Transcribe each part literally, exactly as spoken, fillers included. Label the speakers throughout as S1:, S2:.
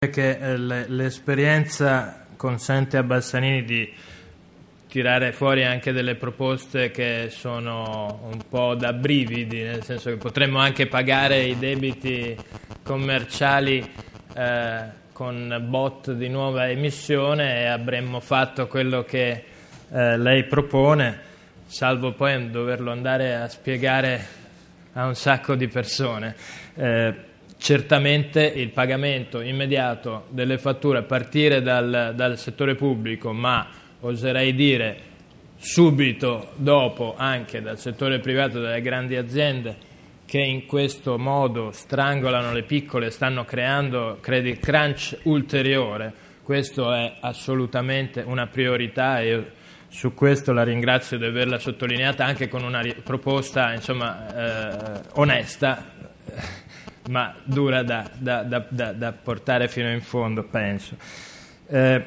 S1: che eh, le, l'esperienza consente a Bassanini di tirare fuori anche delle proposte che sono un po' da brividi, nel senso che potremmo anche pagare i debiti commerciali eh, con bot di nuova emissione e avremmo fatto quello che eh, lei propone, salvo poi doverlo andare a spiegare a un sacco di persone. Eh, Certamente il pagamento immediato delle fatture a partire dal, dal settore pubblico, ma oserei dire subito dopo anche dal settore privato, dalle grandi aziende che in questo modo strangolano le piccole e stanno creando credit crunch ulteriore, questo è assolutamente una priorità e io su questo la ringrazio di averla sottolineata anche con una proposta insomma eh, onesta, ma dura da, da, da, da, da portare fino in fondo, penso. Eh,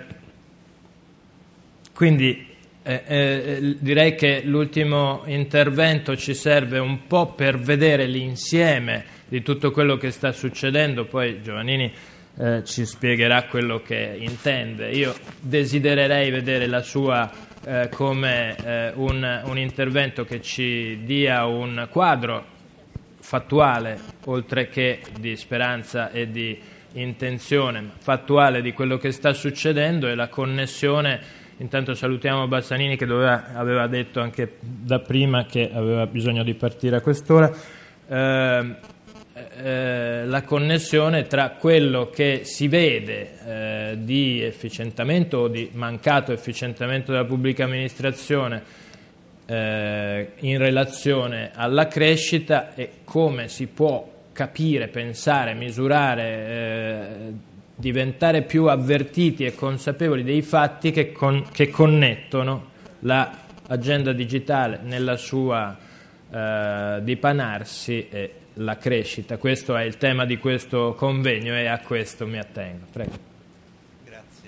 S1: quindi eh, eh, direi che l'ultimo intervento ci serve un po' per vedere l'insieme di tutto quello che sta succedendo, poi Giovannini eh, ci spiegherà quello che intende. Io desidererei vedere la sua eh, come eh, un, un intervento che ci dia un quadro fattuale, oltre che di speranza e di intenzione, fattuale di quello che sta succedendo e la connessione. Intanto salutiamo Bassanini che doveva, aveva detto anche da prima che aveva bisogno di partire a quest'ora, eh, eh, la connessione tra quello che si vede eh, di efficientamento o di mancato efficientamento della pubblica amministrazione Eh, in relazione alla crescita e come si può capire, pensare, misurare, eh, diventare più avvertiti e consapevoli dei fatti che, con, che connettono l'agenda digitale nella sua eh, dipanarsi e la crescita. Questo è il tema di questo convegno e a questo mi attengo. Prego.
S2: Grazie.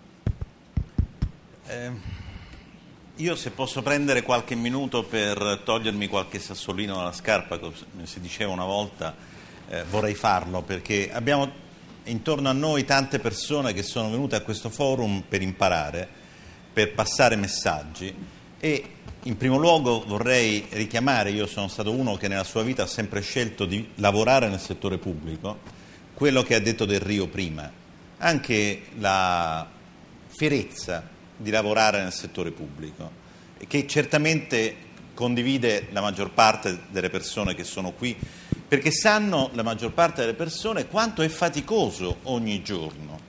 S2: Eh... Io se posso prendere qualche minuto per togliermi qualche sassolino dalla scarpa, come si diceva una volta, eh, vorrei farlo, perché abbiamo intorno a noi tante persone che sono venute a questo forum per imparare, per passare messaggi e in primo luogo vorrei richiamare, io sono stato uno che nella sua vita ha sempre scelto di lavorare nel settore pubblico, quello che ha detto Del Rio prima, anche la fierezza di lavorare nel settore pubblico, che certamente condivide la maggior parte delle persone che sono qui, perché sanno la maggior parte delle persone quanto è faticoso ogni giorno.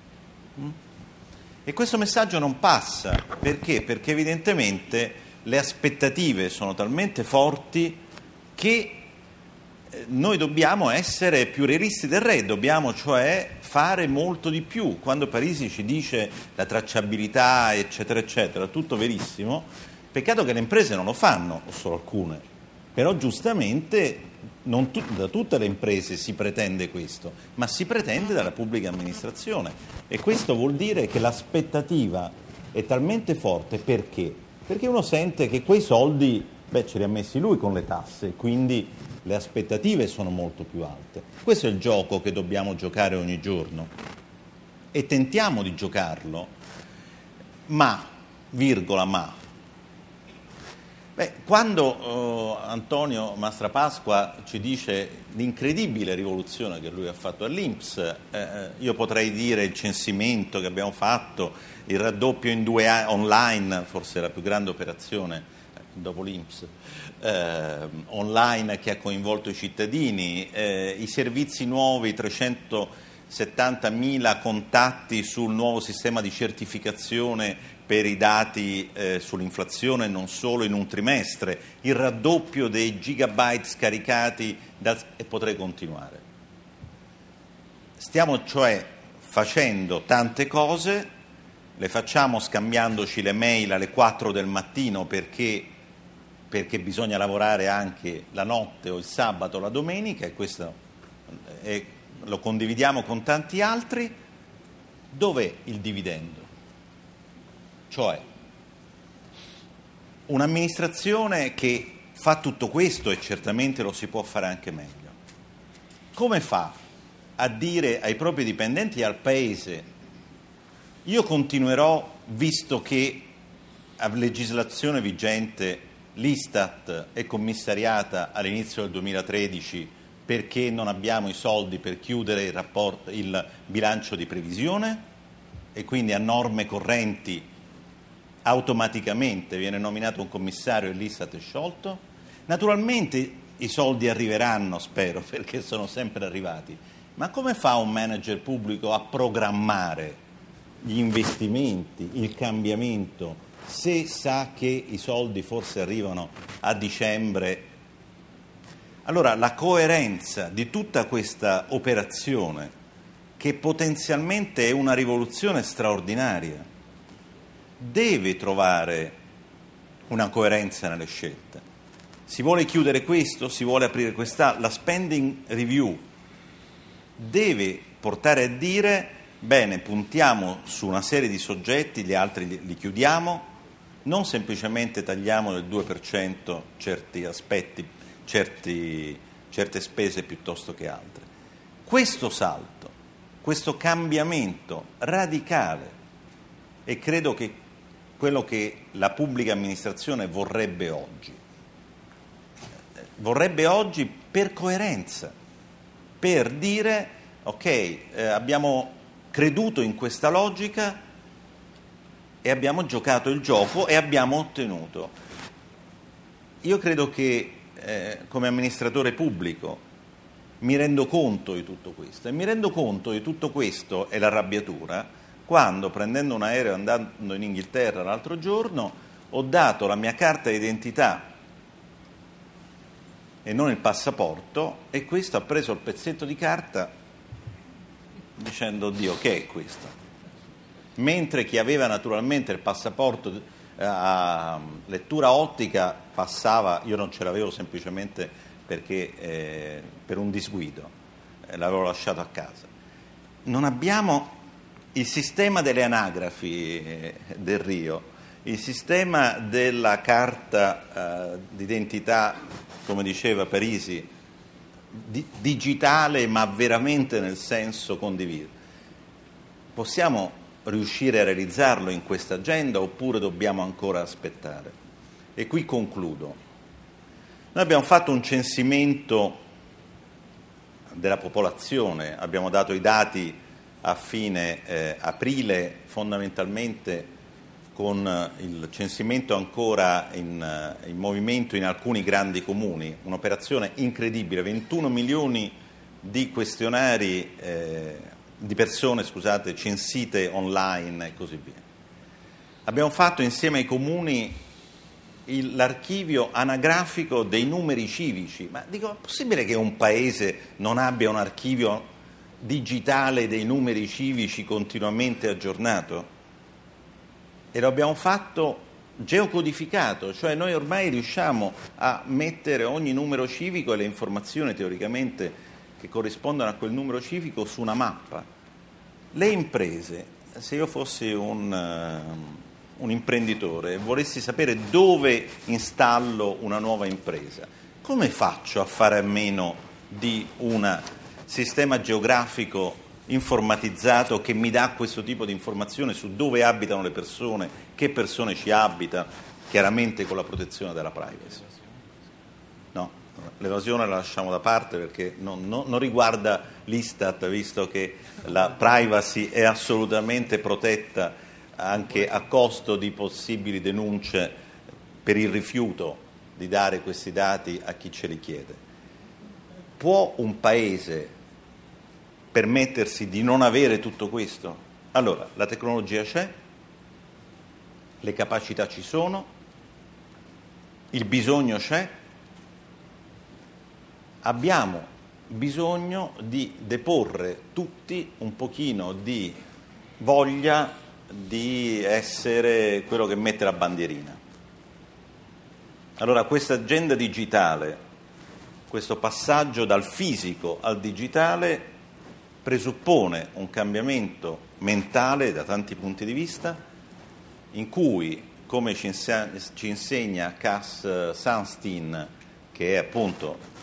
S2: E questo messaggio non passa, perché? Perché evidentemente le aspettative sono talmente forti che noi dobbiamo essere più realisti del re, dobbiamo cioè fare molto di più. Quando Parisi ci dice la tracciabilità eccetera eccetera, tutto verissimo, peccato che le imprese non lo fanno, o solo alcune, però giustamente non tut- da tutte le imprese si pretende questo, ma si pretende dalla pubblica amministrazione e questo vuol dire che l'aspettativa è talmente forte. Perché? Perché uno sente che quei soldi, beh, ce li ha messi lui con le tasse, quindi le aspettative sono molto più alte. Questo è il gioco che dobbiamo giocare ogni giorno e tentiamo di giocarlo, ma, virgola, ma, beh, quando eh, Antonio Mastrapasqua ci dice l'incredibile rivoluzione che lui ha fatto all'I N P S, eh, io potrei dire il censimento che abbiamo fatto, il raddoppio in due anni online, forse la più grande operazione dopo l'I N P S, eh, online che ha coinvolto i cittadini, eh, i servizi nuovi, trecentosettantamila contatti sul nuovo sistema di certificazione per i dati eh, sull'inflazione non solo in un trimestre, il raddoppio dei gigabyte scaricati da, e potrei continuare. Stiamo cioè facendo tante cose, le facciamo scambiandoci le mail alle quattro del mattino perché perché bisogna lavorare anche la notte o il sabato o la domenica e questo è, lo condividiamo con tanti altri. Dov'è il dividendo? Cioè, un'amministrazione che fa tutto questo, e certamente lo si può fare anche meglio, come fa a dire ai propri dipendenti e al Paese: io continuerò, visto che a legislazione vigente l'Istat è commissariata all'inizio del duemilatredici perché non abbiamo i soldi per chiudere il, rapporto, il bilancio di previsione, e quindi a norme correnti automaticamente viene nominato un commissario e l'Istat è sciolto. Naturalmente i soldi arriveranno, spero, perché sono sempre arrivati, ma come fa un manager pubblico a programmare gli investimenti, il cambiamento, se sa che i soldi forse arrivano a dicembre? Allora la coerenza di tutta questa operazione, che potenzialmente è una rivoluzione straordinaria, deve trovare una coerenza nelle scelte. Si vuole chiudere questo, si vuole aprire questa, la spending review deve portare a dire: bene, puntiamo su una serie di soggetti, gli altri li, li chiudiamo, non semplicemente tagliamo del due per cento certi aspetti, certi, certe spese piuttosto che altre. Questo salto, questo cambiamento radicale, e credo che quello che la pubblica amministrazione vorrebbe oggi, vorrebbe oggi per coerenza, per dire: ok, eh, abbiamo creduto in questa logica e abbiamo giocato il gioco e abbiamo ottenuto. Io credo che eh, come amministratore pubblico mi rendo conto di tutto questo, e mi rendo conto di tutto questo e l'arrabbiatura quando, prendendo un aereo e andando in Inghilterra l'altro giorno, ho dato la mia carta d'identità e non il passaporto, e questo ha preso il pezzetto di carta dicendo: Dio, che è questo? Mentre chi aveva naturalmente il passaporto a lettura ottica passava, io non ce l'avevo semplicemente perché eh, per un disguido, eh, l'avevo lasciato a casa. Non abbiamo il sistema delle anagrafi eh, del Rio, il sistema della carta eh, d'identità, come diceva Parisi, di, digitale ma veramente nel senso condiviso. Possiamo riuscire a realizzarlo in questa agenda oppure dobbiamo ancora aspettare? E qui concludo. Noi abbiamo fatto un censimento della popolazione, abbiamo dato i dati a fine eh, aprile, fondamentalmente con il censimento ancora in, in movimento in alcuni grandi comuni, un'operazione incredibile, ventuno milioni di questionari, eh, di persone, scusate, censite online e così via. Abbiamo fatto insieme ai comuni il, l'archivio anagrafico dei numeri civici, ma dico, è possibile che un paese non abbia un archivio digitale dei numeri civici continuamente aggiornato? E lo abbiamo fatto geocodificato, cioè noi ormai riusciamo a mettere ogni numero civico e le informazioni teoricamente che corrispondono a quel numero civico su una mappa. Le imprese, se io fossi un, uh, un imprenditore e volessi sapere dove installo una nuova impresa, come faccio a fare a meno di un sistema geografico informatizzato che mi dà questo tipo di informazione su dove abitano le persone, che persone ci abitano, chiaramente con la protezione della privacy? No, l'evasione la lasciamo da parte perché non, non, non riguarda l'Istat, visto che la privacy è assolutamente protetta anche a costo di possibili denunce per il rifiuto di dare questi dati a chi ce li chiede. Può un paese permettersi di non avere tutto questo? Allora, la tecnologia c'è, le capacità ci sono, il bisogno c'è, abbiamo bisogno di deporre tutti un pochino di voglia di essere quello che mette la bandierina. Allora, questa agenda digitale, questo passaggio dal fisico al digitale presuppone un cambiamento mentale da tanti punti di vista, in cui, come ci insegna, ci insegna Cass Sunstein, che è appunto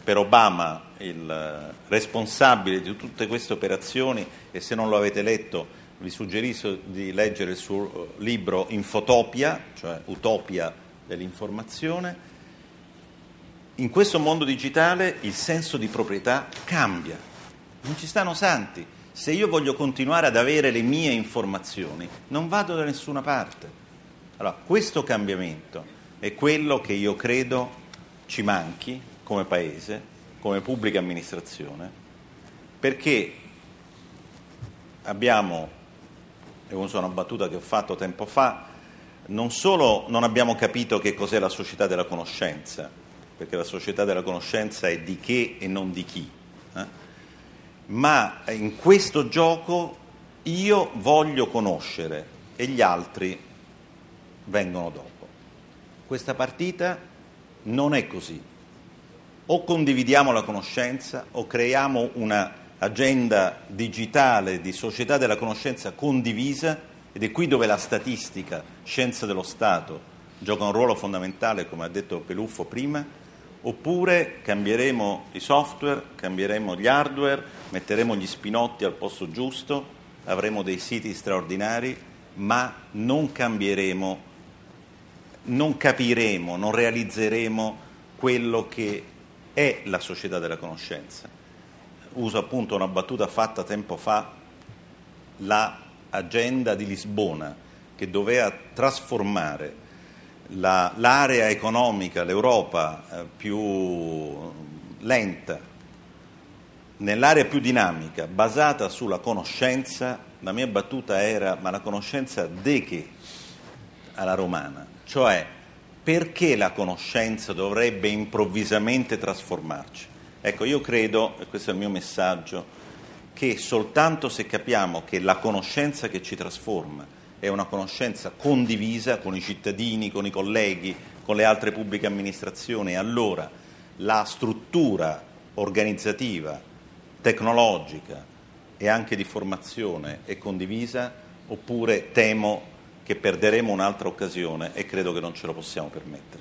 S2: per Obama il responsabile di tutte queste operazioni, e se non lo avete letto vi suggerisco di leggere il suo libro Infotopia, cioè Utopia dell'informazione. In questo mondo digitale il senso di proprietà cambia, non ci stanno santi. Se io voglio continuare ad avere le mie informazioni, non vado da nessuna parte. Allora, questo cambiamento è quello che io credo ci manchi come Paese, come pubblica amministrazione, perché abbiamo, e uso una battuta che ho fatto tempo fa, non solo non abbiamo capito che cos'è la società della conoscenza, perché la società della conoscenza è di che e non di chi, eh? Ma in questo gioco io voglio conoscere e gli altri vengono dopo. Questa partita non è così. O condividiamo la conoscenza o creiamo una agenda digitale di società della conoscenza condivisa, ed è qui dove la statistica, scienza dello Stato, gioca un ruolo fondamentale, come ha detto Peluffo prima. Oppure cambieremo i software, cambieremo gli hardware, metteremo gli spinotti al posto giusto, avremo dei siti straordinari, ma non cambieremo, non capiremo, non realizzeremo quello che è la società della conoscenza. Uso appunto una battuta fatta tempo fa, l'agenda di Lisbona, che doveva trasformare La, l'area economica, l'Europa eh, più lenta, nell'area più dinamica, basata sulla conoscenza. La mia battuta era: ma la conoscenza de che? Alla romana, cioè perché la conoscenza dovrebbe improvvisamente trasformarci? Ecco, io credo, e questo è il mio messaggio, che soltanto se capiamo che la conoscenza che ci trasforma è una conoscenza condivisa con i cittadini, con i colleghi, con le altre pubbliche amministrazioni, allora la struttura organizzativa, tecnologica e anche di formazione è condivisa, oppure temo che perderemo un'altra occasione e credo che non ce lo possiamo permettere.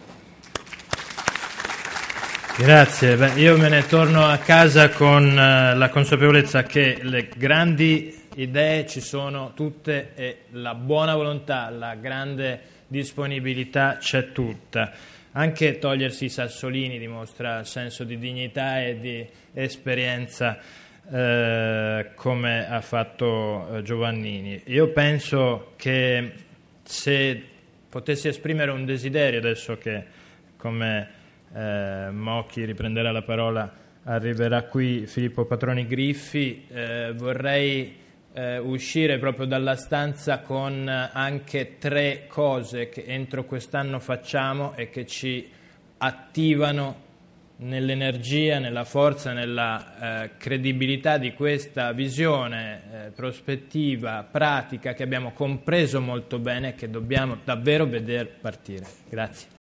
S1: Grazie. Beh, io me ne torno a casa con uh, la consapevolezza che le grandi idee ci sono tutte e la buona volontà, la grande disponibilità c'è tutta. Anche togliersi i sassolini dimostra senso di dignità e di esperienza, eh, come ha fatto eh, Giovannini. Io penso che se potessi esprimere un desiderio, adesso che come eh, Mocchi riprenderà la parola, arriverà qui Filippo Patroni Griffi, eh, vorrei Eh, uscire proprio dalla stanza con anche tre cose che entro quest'anno facciamo e che ci attivano nell'energia, nella forza, nella eh, credibilità di questa visione eh, prospettiva, pratica che abbiamo compreso molto bene e che dobbiamo davvero vedere partire. Grazie.